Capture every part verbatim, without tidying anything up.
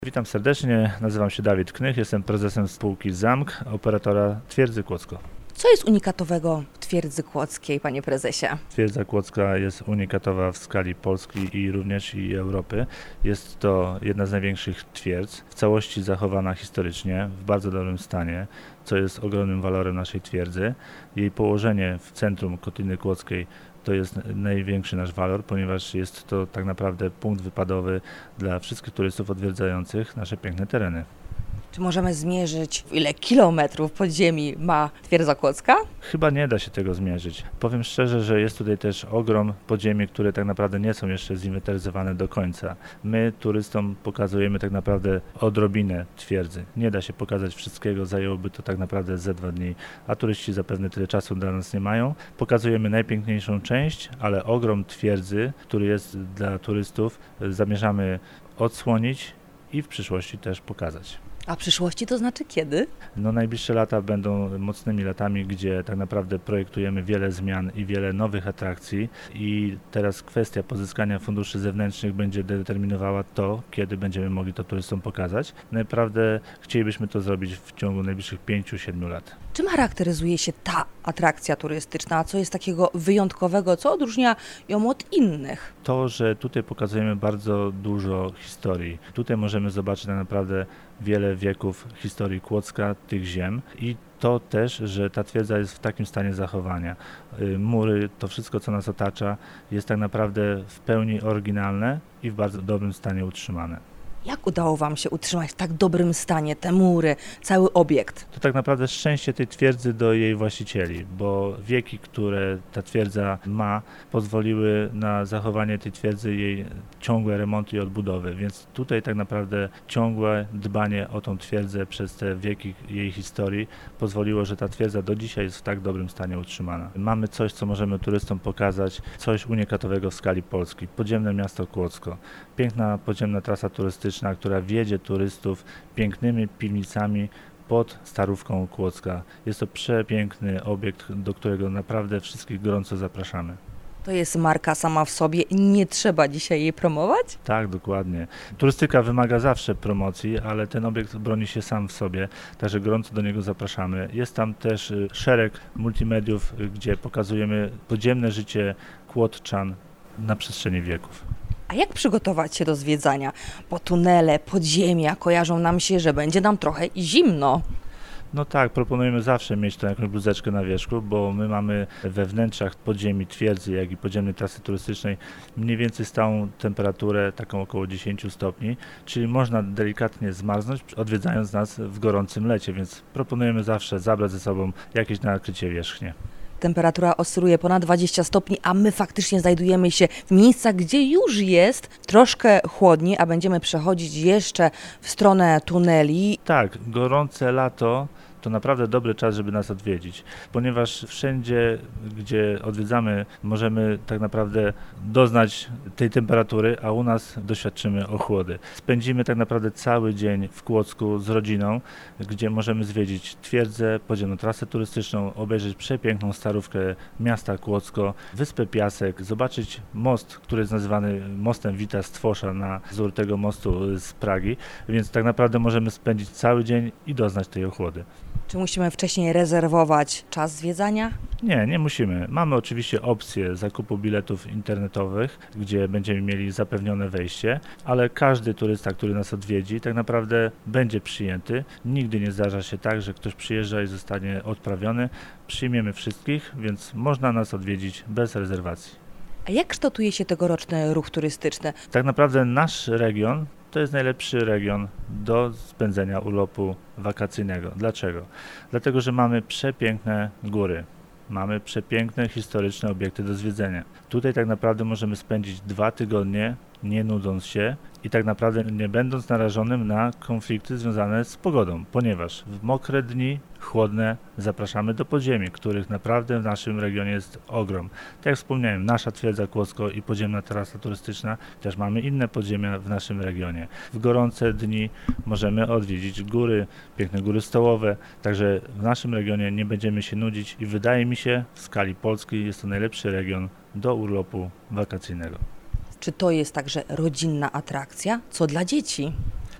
Witam serdecznie, nazywam się Dawid Knych, jestem prezesem spółki Zamk, operatora Twierdzy Kłodzko. Co jest unikatowego w Twierdzy Kłodzkiej, panie prezesie? Twierdza Kłodzka jest unikatowa w skali Polski i również i Europy. Jest to jedna z największych twierdz, w całości zachowana historycznie, w bardzo dobrym stanie, co jest ogromnym walorem naszej twierdzy. Jej położenie w centrum Kotliny Kłodzkiej to jest największy nasz walor, ponieważ jest to tak naprawdę punkt wypadowy dla wszystkich turystów odwiedzających nasze piękne tereny. Czy możemy zmierzyć, ile kilometrów podziemi ma Twierdza Kłodzka? Chyba nie da się tego zmierzyć. Powiem szczerze, że jest tutaj też ogrom podziemi, które tak naprawdę nie są jeszcze zinwentaryzowane do końca. My turystom pokazujemy tak naprawdę odrobinę twierdzy. Nie da się pokazać wszystkiego, zajęłoby to tak naprawdę ze dwa dni, a turyści zapewne tyle czasu dla nas nie mają. Pokazujemy najpiękniejszą część, ale ogrom twierdzy, który jest dla turystów, zamierzamy odsłonić i w przyszłości też pokazać. A przyszłości to znaczy kiedy? No, najbliższe lata będą mocnymi latami, gdzie tak naprawdę projektujemy wiele zmian i wiele nowych atrakcji i teraz kwestia pozyskania funduszy zewnętrznych będzie determinowała to, kiedy będziemy mogli to turystom pokazać. Naprawdę chcielibyśmy to zrobić w ciągu najbliższych pięciu siedmiu lat. Czym charakteryzuje się ta atrakcja turystyczna? Co jest takiego wyjątkowego, co odróżnia ją od innych? To, że tutaj pokazujemy bardzo dużo historii. Tutaj możemy zobaczyć tak naprawdę wiele wieków historii Kłodzka, tych ziem i to też, że ta twierdza jest w takim stanie zachowania. Mury, to wszystko, co nas otacza, jest tak naprawdę w pełni oryginalne i w bardzo dobrym stanie utrzymane. Jak udało wam się utrzymać w tak dobrym stanie te mury, cały obiekt? To tak naprawdę szczęście tej twierdzy do jej właścicieli, bo wieki, które ta twierdza ma, pozwoliły na zachowanie tej twierdzy, jej ciągłe remonty i odbudowy, więc tutaj tak naprawdę ciągłe dbanie o tą twierdzę przez te wieki jej historii pozwoliło, że ta twierdza do dzisiaj jest w tak dobrym stanie utrzymana. Mamy coś, co możemy turystom pokazać, coś unikatowego w skali Polski. Podziemne miasto Kłodzko, piękna podziemna trasa turystyczna, która wiedzie turystów pięknymi piwnicami pod Starówką Kłodzka. Jest to przepiękny obiekt, do którego naprawdę wszystkich gorąco zapraszamy. To jest marka sama w sobie i nie trzeba dzisiaj jej promować? Tak, dokładnie. Turystyka wymaga zawsze promocji, ale ten obiekt broni się sam w sobie, także gorąco do niego zapraszamy. Jest tam też szereg multimediów, gdzie pokazujemy podziemne życie kłodzczan na przestrzeni wieków. A jak przygotować się do zwiedzania? Bo tunele, podziemia kojarzą nam się, że będzie nam trochę zimno. No tak, proponujemy zawsze mieć tą jakąś bluzeczkę na wierzchu, bo my mamy we wnętrzach podziemi twierdzy, jak i podziemnej trasy turystycznej mniej więcej stałą temperaturę, taką około dziesięć stopni, czyli można delikatnie zmarznąć, odwiedzając nas w gorącym lecie, więc proponujemy zawsze zabrać ze sobą jakieś nakrycie wierzchnie. Temperatura oscyluje ponad dwadzieścia stopni, a my faktycznie znajdujemy się w miejscach, gdzie już jest troszkę chłodniej, a będziemy przechodzić jeszcze w stronę tuneli. Tak, gorące lato to naprawdę dobry czas, żeby nas odwiedzić, ponieważ wszędzie, gdzie odwiedzamy, możemy tak naprawdę doznać tej temperatury, a u nas doświadczymy ochłody. Spędzimy tak naprawdę cały dzień w Kłodzku z rodziną, gdzie możemy zwiedzić twierdzę, podziemną trasę turystyczną, obejrzeć przepiękną starówkę miasta Kłodzko, wyspę Piasek, zobaczyć most, który jest nazywany mostem Wita Stwosza na wzór tego mostu z Pragi, więc tak naprawdę możemy spędzić cały dzień i doznać tej ochłody. Czy musimy wcześniej rezerwować czas zwiedzania? Nie, nie musimy. Mamy oczywiście opcję zakupu biletów internetowych, gdzie będziemy mieli zapewnione wejście, ale każdy turysta, który nas odwiedzi, tak naprawdę będzie przyjęty. Nigdy nie zdarza się tak, że ktoś przyjeżdża i zostanie odprawiony. Przyjmiemy wszystkich, więc można nas odwiedzić bez rezerwacji. A jak kształtuje się tegoroczny ruch turystyczny? Tak naprawdę nasz region to jest najlepszy region do spędzenia urlopu wakacyjnego. Dlaczego? Dlatego, że mamy przepiękne góry, mamy przepiękne historyczne obiekty do zwiedzenia. Tutaj tak naprawdę możemy spędzić dwa tygodnie, nie nudząc się i tak naprawdę nie będąc narażonym na konflikty związane z pogodą, ponieważ w mokre dni, chłodne, zapraszamy do podziemi, których naprawdę w naszym regionie jest ogrom. Tak jak wspomniałem, nasza Twierdza Kłodzko i podziemna trasa turystyczna, też mamy inne podziemia w naszym regionie. W gorące dni możemy odwiedzić góry, piękne góry stołowe, także w naszym regionie nie będziemy się nudzić i wydaje mi się, w skali Polski jest to najlepszy region do urlopu wakacyjnego. Czy to jest także rodzinna atrakcja? Co dla dzieci?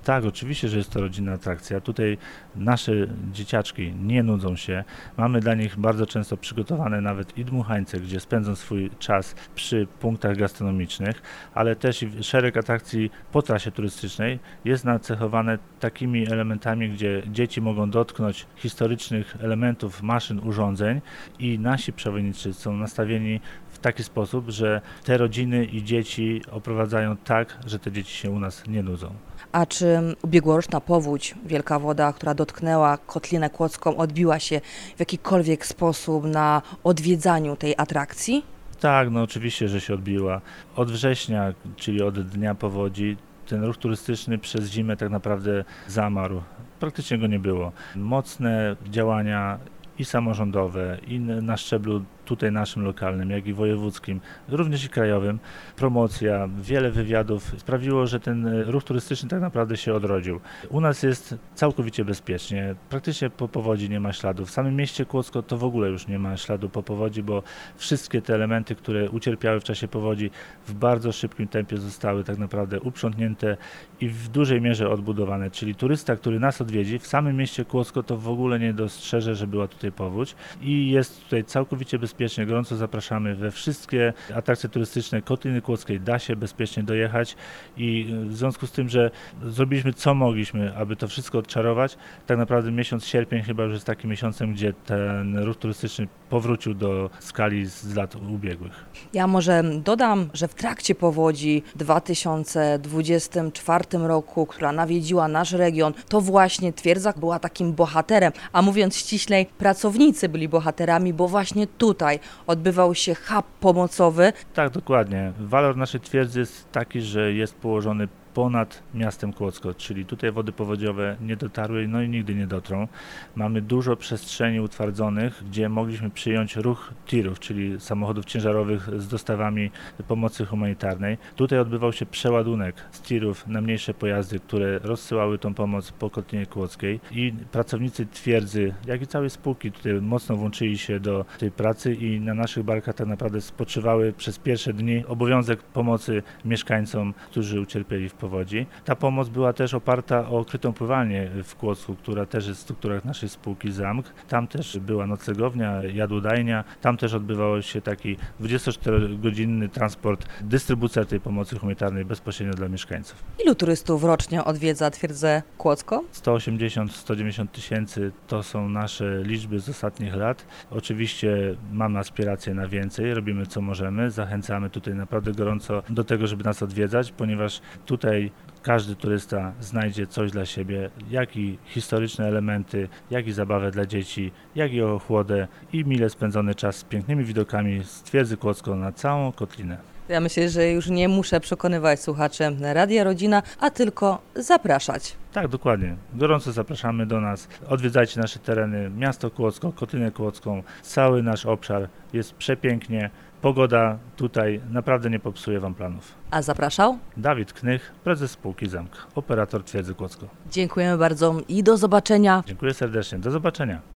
Tak, oczywiście, że jest to rodzinna atrakcja. Tutaj nasze dzieciaczki nie nudzą się. Mamy dla nich bardzo często przygotowane nawet i dmuchańce, gdzie spędzą swój czas przy punktach gastronomicznych, ale też i szereg atrakcji po trasie turystycznej jest nacechowane takimi elementami, gdzie dzieci mogą dotknąć historycznych elementów, maszyn, urządzeń i nasi przewodnicy są nastawieni w taki sposób, że te rodziny i dzieci oprowadzają tak, że te dzieci się u nas nie nudzą. A czy ubiegłoroczna powódź, wielka woda, która dotknęła Kotlinę Kłodzką, odbiła się w jakikolwiek sposób na odwiedzaniu tej atrakcji? Tak, no oczywiście, że się odbiła. Od września, czyli od dnia powodzi, ten ruch turystyczny przez zimę tak naprawdę zamarł. Praktycznie go nie było. Mocne działania i samorządowe, i na szczeblu tutaj naszym lokalnym, jak i wojewódzkim, również i krajowym, promocja, wiele wywiadów sprawiło, że ten ruch turystyczny tak naprawdę się odrodził. U nas jest całkowicie bezpiecznie, praktycznie po powodzi nie ma śladów. W samym mieście Kłodzko to w ogóle już nie ma śladu po powodzi, bo wszystkie te elementy, które ucierpiały w czasie powodzi, w bardzo szybkim tempie zostały tak naprawdę uprzątnięte i w dużej mierze odbudowane. Czyli turysta, który nas odwiedzi w samym mieście Kłodzko, to w ogóle nie dostrzeże, że była tutaj powódź i jest tutaj całkowicie bezpiecznie. Gorąco zapraszamy we wszystkie atrakcje turystyczne Kotliny Kłodzkiej. Da się bezpiecznie dojechać i w związku z tym, że zrobiliśmy co mogliśmy, aby to wszystko odczarować, tak naprawdę miesiąc sierpień chyba już jest takim miesiącem, gdzie ten ruch turystyczny powrócił do skali z lat ubiegłych. Ja może dodam, że w trakcie powodzi w dwa tysiące dwudziestym czwartym roku, która nawiedziła nasz region, to właśnie Twierdza była takim bohaterem, a mówiąc ściślej, pracownicy byli bohaterami, bo właśnie tutaj odbywał się hub pomocowy. Tak, dokładnie. Walor naszej twierdzy jest taki, że jest położony ponad miastem Kłodzko, czyli tutaj wody powodziowe nie dotarły, no i nigdy nie dotrą. Mamy dużo przestrzeni utwardzonych, gdzie mogliśmy przyjąć ruch tirów, czyli samochodów ciężarowych z dostawami pomocy humanitarnej. Tutaj odbywał się przeładunek z tirów na mniejsze pojazdy, które rozsyłały tą pomoc po Kotlinie Kłodzkiej i pracownicy twierdzy, jak i całej spółki tutaj mocno włączyli się do tej pracy i na naszych barkach tak naprawdę spoczywały przez pierwsze dni obowiązek pomocy mieszkańcom, którzy ucierpieli w powodzi. Ta pomoc była też oparta o krytą pływalnię w Kłodzku, która też jest w strukturach naszej spółki Zamk. Tam też była noclegownia, jadłodajnia, tam też odbywał się taki dwudziestoczterogodzinny transport, dystrybucja tej pomocy humanitarnej bezpośrednio dla mieszkańców. Ilu turystów rocznie odwiedza Twierdzę Kłodzko? sto osiemdziesiąt do stu dziewięćdziesięciu tysięcy to są nasze liczby z ostatnich lat. Oczywiście mamy aspiracje na więcej, robimy co możemy, zachęcamy tutaj naprawdę gorąco do tego, żeby nas odwiedzać, ponieważ tutaj każdy turysta znajdzie coś dla siebie, jak i historyczne elementy, jak i zabawę dla dzieci, jak i ochłodę i mile spędzony czas z pięknymi widokami z Twierdzy Kłodzko na całą Kotlinę. Ja myślę, że już nie muszę przekonywać słuchaczy Radia Rodzina, a tylko zapraszać. Tak, dokładnie. Gorąco zapraszamy do nas. Odwiedzajcie nasze tereny, miasto Kłodzko, Kotlinę Kłodzką. Cały nasz obszar jest przepięknie. Pogoda tutaj naprawdę nie popsuje Wam planów. A zapraszał? Dawid Knych, prezes spółki Zamk, operator Twierdzy Kłodzko. Dziękujemy bardzo i do zobaczenia. Dziękuję serdecznie. Do zobaczenia.